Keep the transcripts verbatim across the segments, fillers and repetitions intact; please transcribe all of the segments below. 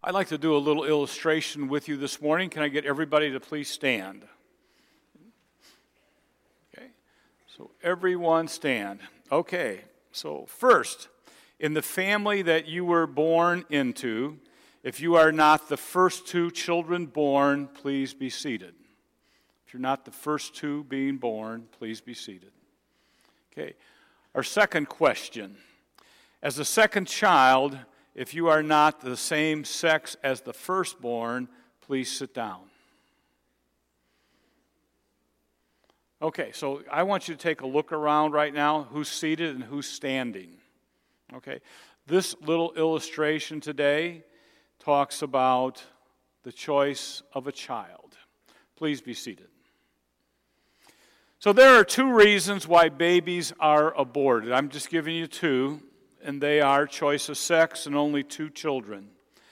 I'd like to do a little illustration with you this morning. Can I get everybody to please stand? Okay, so everyone stand. Okay, so first, in the family that you were born into, if you are not the first two children born, please be seated. If you're not the first two being born, please be seated. Okay, our second question. As a second child, if you are not the same sex as the firstborn, please sit down. Okay, so I want you to take a look around right now, who's seated and who's standing. Okay, this little illustration today talks about the choice of a child. Please be seated. So there are two reasons why babies are aborted. I'm just giving you two. And they are choice of sex and only two children.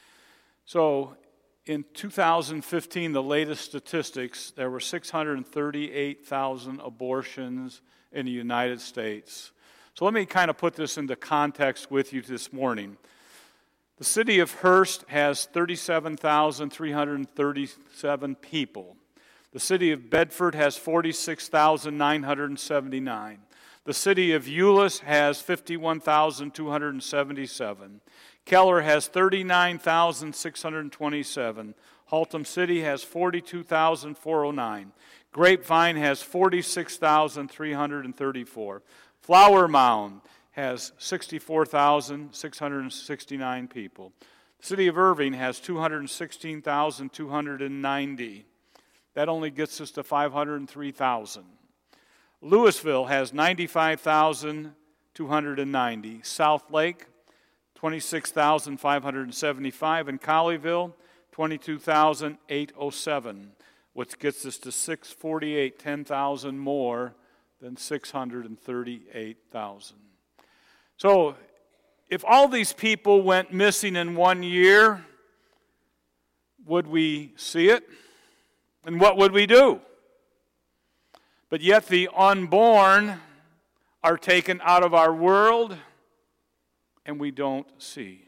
So in two thousand fifteen, the latest statistics, there were six hundred thirty-eight thousand abortions in the United States. So let me kind of put this into context with you this morning. The city of Hearst has thirty-seven thousand three hundred thirty-seven people. The city of Bedford has forty-six thousand nine hundred seventy-nine. The city of Euless has fifty-one thousand two hundred seventy-seven. Keller has thirty-nine thousand six hundred twenty-seven. Haltom City has forty-two thousand four hundred nine. Grapevine has forty-six thousand three hundred thirty-four. Flower Mound has sixty-four thousand six hundred sixty-nine people. The city of Irving has two hundred sixteen thousand two hundred ninety. That only gets us to five hundred three thousand. Louisville has ninety-five thousand two hundred ninety. South Lake, twenty-six thousand five hundred seventy-five. And Colleyville, twenty-two thousand eight hundred seven, which gets us to six hundred forty-eight, ten thousand more than six hundred thirty-eight thousand. So, if all these people went missing in one year, would we see it? And what would we do? But yet the unborn are taken out of our world, and we don't see.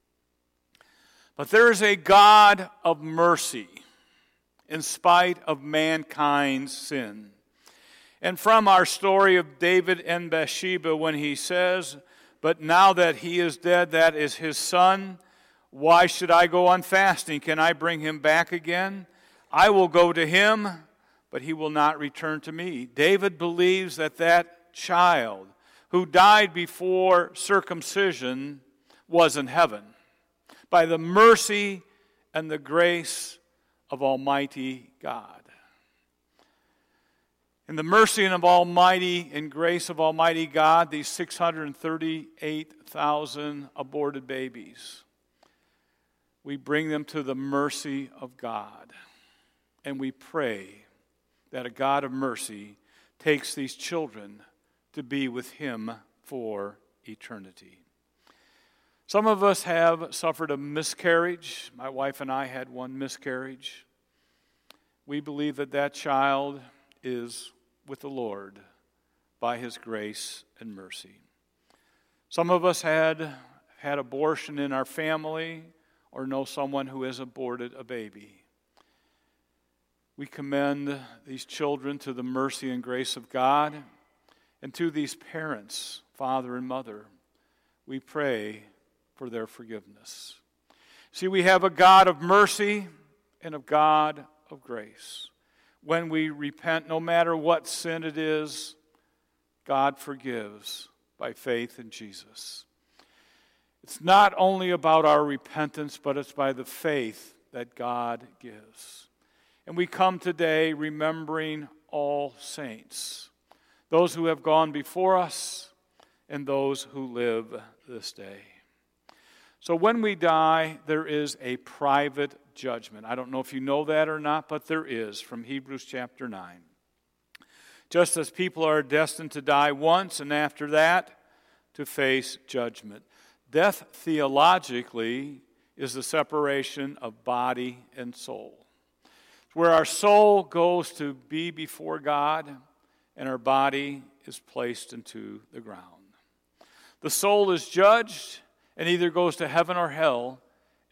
But there is a God of mercy in spite of mankind's sin. And from our story of David and Bathsheba, when he says, "But now that he is dead, that is his son, why should I go on fasting? Can I bring him back again? I will go to him, but he will not return to me." David believes that that child who died before circumcision was in heaven by the mercy and the grace of Almighty God. In the mercy and of Almighty and grace of Almighty God, these six hundred thirty-eight thousand aborted babies, we bring them to the mercy of God, and we pray that a God of mercy takes these children to be with him for eternity. Some of us have suffered a miscarriage. My wife and I had one miscarriage. We believe that that child is with the Lord by his grace and mercy. Some of us had had abortion in our family or know someone who has aborted a baby. We commend these children to the mercy and grace of God, and to these parents, father and mother, we pray for their forgiveness. See, we have a God of mercy and a God of grace. When we repent, no matter what sin it is, God forgives by faith in Jesus. It's not only about our repentance, but it's by the faith that God gives. And we come today remembering all saints, those who have gone before us and those who live this day. So when we die, there is a private judgment. I don't know if you know that or not, but there is, from Hebrews chapter nine. Just as people are destined to die once, and after that, to face judgment. Death, theologically, is the separation of body and soul. Where our soul goes to be before God, and our body is placed into the ground. The soul is judged and either goes to heaven or hell,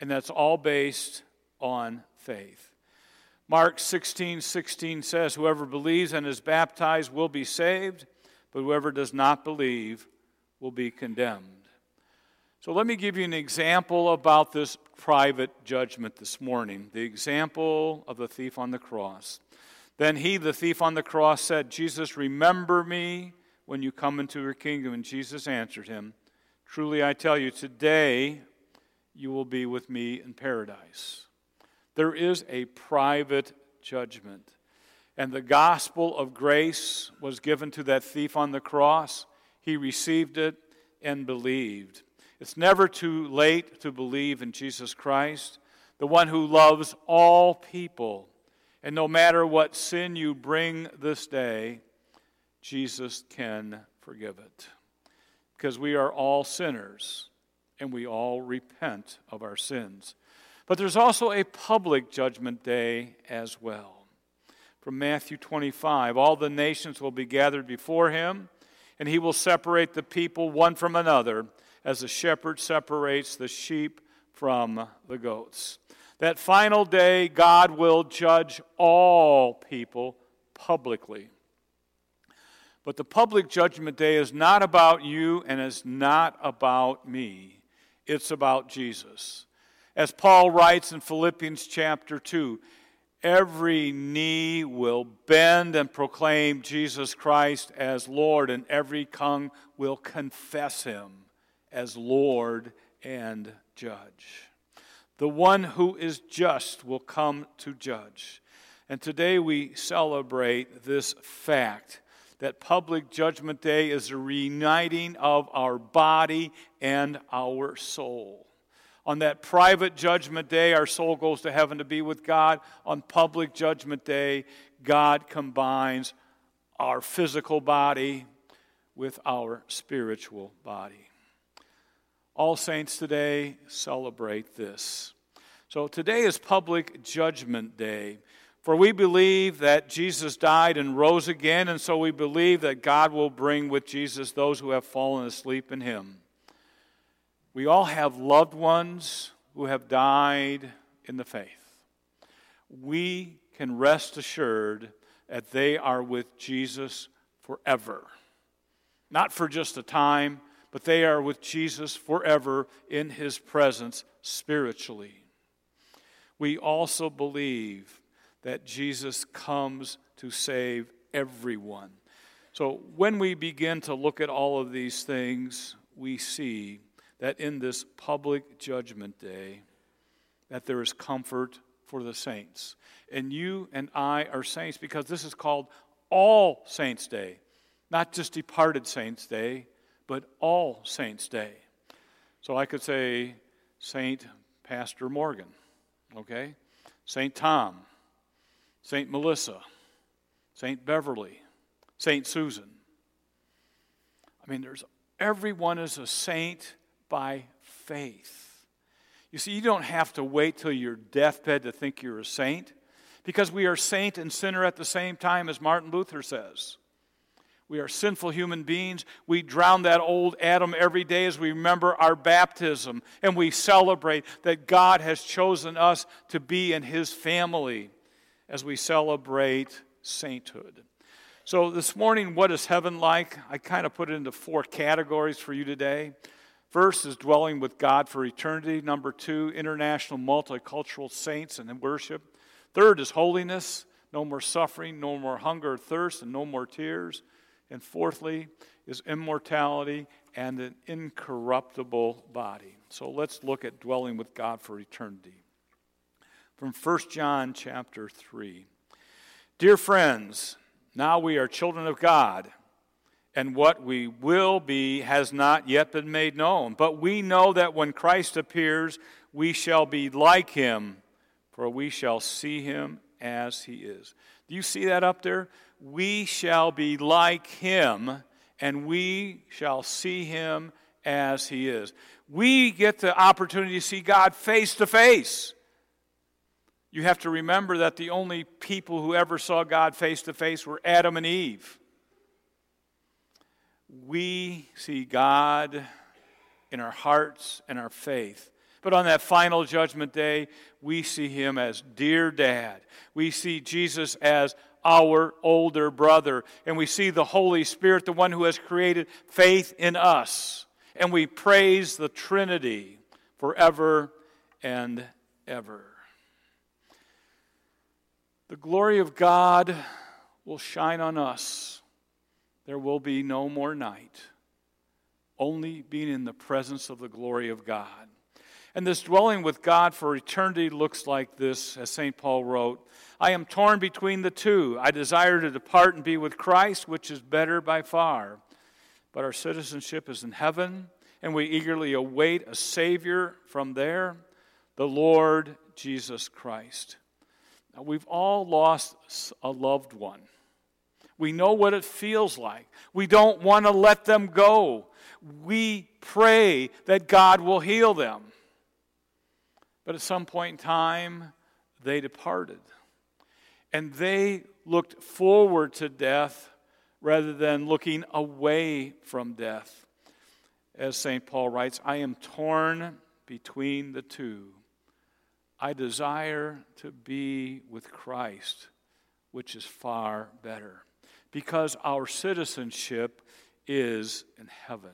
And that's all based on faith. Mark sixteen sixteen says, whoever believes and is baptized will be saved, but whoever does not believe will be condemned. So let me give you an example about this private judgment this morning. The example of the thief on the cross. Then he, the thief on the cross, said, Jesus, remember me when you come into your kingdom. And Jesus answered him, truly I tell you, today you will be with me in paradise. There is a private judgment. And the gospel of grace was given to that thief on the cross. He received it and believed. It's never too late to believe in Jesus Christ, the one who loves all people. And no matter what sin you bring this day, Jesus can forgive it. Because we are all sinners, and we all repent of our sins. But there's also a public judgment day as well. From Matthew twenty-five, all the nations will be gathered before him, and he will separate the people one from another, as a shepherd separates the sheep from the goats. That final day, God will judge all people publicly. But the public judgment day is not about you and is not about me. It's about Jesus. As Paul writes in Philippians chapter two, every knee will bend and proclaim Jesus Christ as Lord, and every tongue will confess him as Lord and Judge. The one who is just will come to judge. And today we celebrate this fact that public judgment day is a reuniting of our body and our soul. On that private judgment day, our soul goes to heaven to be with God. On public judgment day, God combines our physical body with our spiritual body. All saints today celebrate this. So today is public judgment day. For we believe that Jesus died and rose again, and so we believe that God will bring with Jesus those who have fallen asleep in him. We all have loved ones who have died in the faith. We can rest assured that they are with Jesus forever. Not for just a time, but they are with Jesus forever in his presence spiritually. We also believe that Jesus comes to save everyone. So when we begin to look at all of these things, we see that in this public judgment day, that there is comfort for the saints. And you and I are saints because this is called All Saints' Day. Not just Departed Saints' Day, but All Saints' Day. So I could say Saint Pastor Morgan, okay? Saint Tom, Saint Melissa, Saint Beverly, Saint Susan. I mean, there's everyone is a saint by faith. You see, you don't have to wait till your deathbed to think you're a saint, because we are saint and sinner at the same time, as Martin Luther says. We are sinful human beings. We drown that old Adam every day as we remember our baptism, and we celebrate that God has chosen us to be in his family as we celebrate sainthood. So this morning, what is heaven like? I kind of put it into four categories for you today. First is dwelling with God for eternity. Number two, international multicultural saints and worship. Third is holiness. No more suffering, no more hunger or thirst, and no more tears. And fourthly is immortality and an incorruptible body. So let's look at dwelling with God for eternity. From First John chapter three. Dear friends, now we are children of God, and what we will be has not yet been made known. But we know that when Christ appears, we shall be like him, for we shall see him as he is. Do you see that up there? We shall be like him, and we shall see him as he is. We get the opportunity to see God face to face. You have to remember that the only people who ever saw God face to face were Adam and Eve. We see God in our hearts and our faith. But on that final judgment day, we see him as dear dad. We see Jesus as our older brother. And we see the Holy Spirit, the one who has created faith in us. And we praise the Trinity forever and ever. The glory of God will shine on us. There will be no more night. Only being in the presence of the glory of God. And this dwelling with God for eternity looks like this, as Saint Paul wrote, I am torn between the two. I desire to depart and be with Christ, which is better by far. But our citizenship is in heaven, and we eagerly await a Savior from there, the Lord Jesus Christ. Now, we've all lost a loved one. We know what it feels like. We don't want to let them go. We pray that God will heal them. But at some point in time, they departed. And they looked forward to death rather than looking away from death. As Saint Paul writes, I am torn between the two. I desire to be with Christ, which is far better, because our citizenship is in heaven.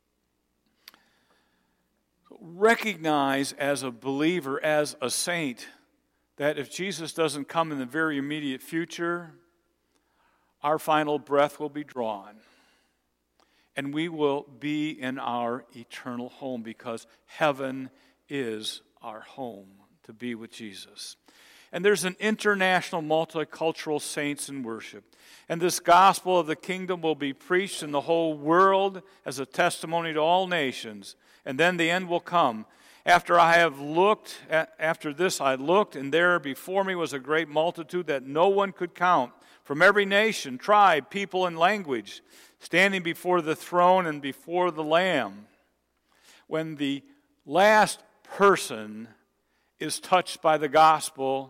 Recognize as a believer, as a saint, that if Jesus doesn't come in the very immediate future, our final breath will be drawn. And we will be in our eternal home, because heaven is our home, to be with Jesus. And there's an international multicultural saints in worship. And this gospel of the kingdom will be preached in the whole world as a testimony to all nations. And then the end will come. After I have looked, after this I looked, and there before me was a great multitude that no one could count, from every nation, tribe, people, and language, standing before the throne and before the Lamb. When the last person is touched by the gospel,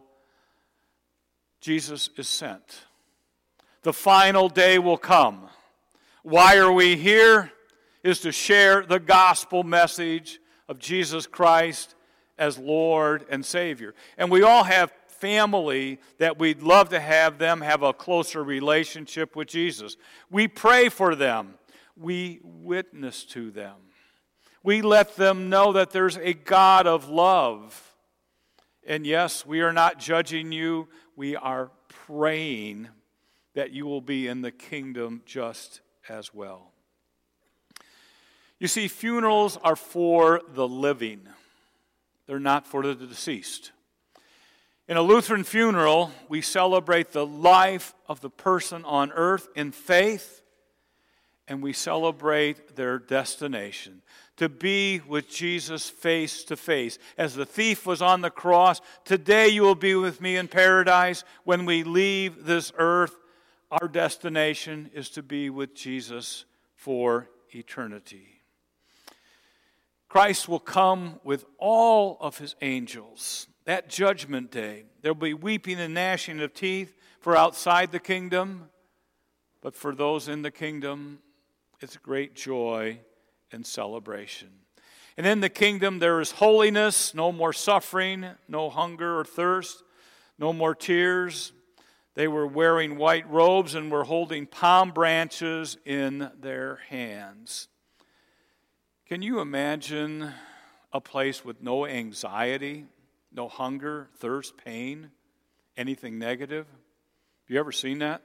Jesus is sent. The final day will come. Why are we here? Is to share the gospel message of Jesus Christ as Lord and Savior. And we all have family that we'd love to have them have a closer relationship with Jesus. We pray for them. We witness to them. We let them know that there's a God of love. And yes, we are not judging you. We are praying that you will be in the kingdom just as well. You see, funerals are for the living. They're not for the deceased. In a Lutheran funeral, we celebrate the life of the person on earth in faith, and we celebrate their destination, to be with Jesus face to face. As the thief was on the cross, today you will be with me in paradise. When we leave this earth, our destination is to be with Jesus for eternity. Christ will come with all of his angels. That judgment day, there will be weeping and gnashing of teeth for outside the kingdom. But for those in the kingdom, it's great joy and celebration. And in the kingdom there is holiness, no more suffering, no hunger or thirst, no more tears. They were wearing white robes and were holding palm branches in their hands. Can you imagine a place with no anxiety, no hunger, thirst, pain, anything negative? Have you ever seen that?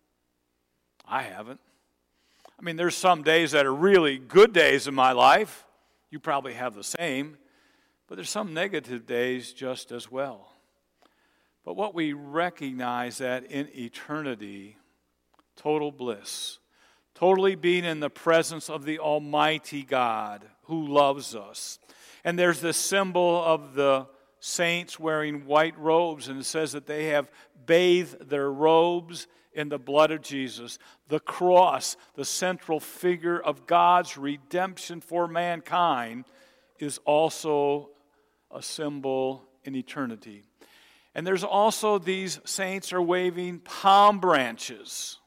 I haven't. I mean, there's some days that are really good days in my life. You probably have the same. But there's some negative days just as well. But what we recognize that in eternity, total bliss, totally being in the presence of the Almighty God who loves us. And there's this symbol of the saints wearing white robes, and it says that they have bathed their robes in the blood of Jesus. The cross, the central figure of God's redemption for mankind, is also a symbol in eternity. And there's also these saints are waving palm branches.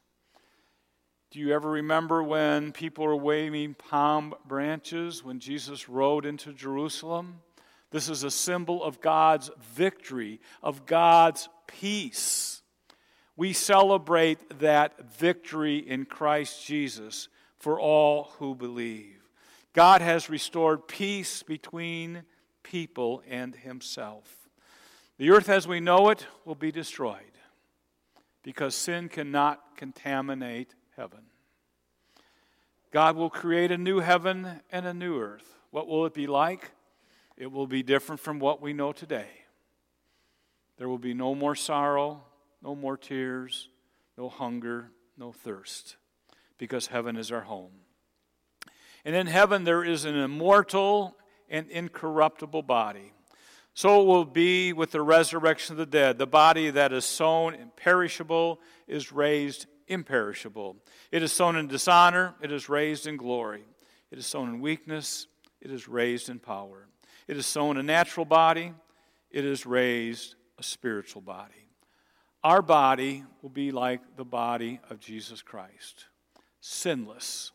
Do you ever remember when people were waving palm branches when Jesus rode into Jerusalem? This is a symbol of God's victory, of God's peace. We celebrate that victory in Christ Jesus for all who believe. God has restored peace between people and himself. The earth as we know it will be destroyed because sin cannot contaminate heaven. God will create a new heaven and a new earth. What will it be like? It will be different from what we know today. There will be no more sorrow, no more tears, no hunger, no thirst, because heaven is our home. And in heaven there is an immortal and incorruptible body. So it will be with the resurrection of the dead. The body that is sown imperishable is raised imperishable. It is sown in dishonor, it is raised in glory. It is sown in weakness, it is raised in power. It is sown a natural body, it is raised a spiritual body. Our body will be like the body of Jesus Christ, sinless.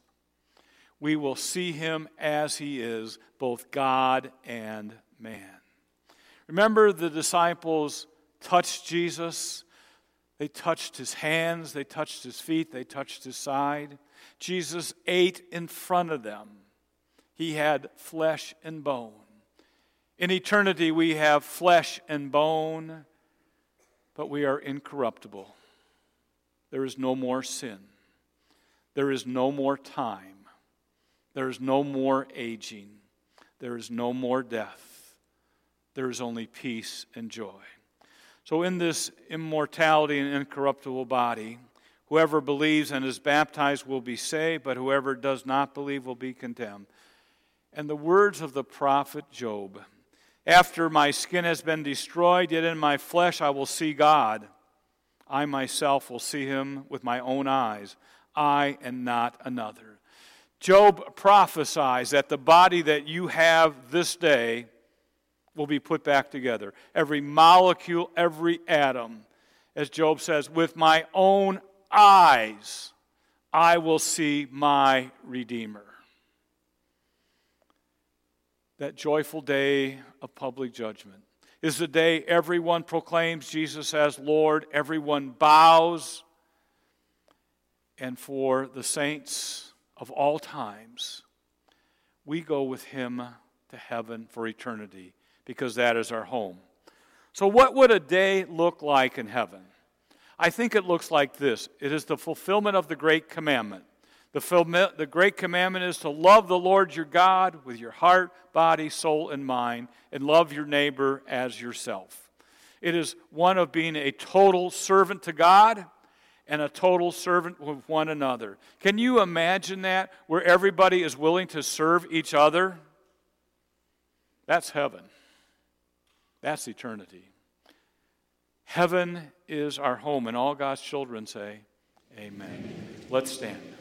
We will see him as he is, both God and man. Remember, the disciples touched Jesus. They touched his hands, they touched his feet, they touched his side. Jesus ate in front of them. He had flesh and bone. In eternity, we have flesh and bone, but we are incorruptible. There is no more sin. There is no more time. There is no more aging. There is no more death. There is only peace and joy. So in this immortality and incorruptible body, whoever believes and is baptized will be saved, but whoever does not believe will be condemned. And the words of the prophet Job, after my skin has been destroyed, yet in my flesh I will see God. I myself will see him with my own eyes, I and not another. Job prophesies that the body that you have this day will be put back together. Every molecule, every atom. As Job says, with my own eyes, I will see my Redeemer. That joyful day of public judgment is the day everyone proclaims Jesus as Lord, everyone bows, and for the saints of all times, we go with him to heaven for eternity, because that is our home. So what would a day look like in heaven? I think it looks like this. It is the fulfillment of the great commandment. The, the great commandment is to love the Lord your God with your heart, body, soul, and mind, and love your neighbor as yourself. It is one of being a total servant to God and a total servant with one another. Can you imagine that, where everybody is willing to serve each other? That's heaven. That's eternity. Heaven is our home, and all God's children say, amen. Let's stand.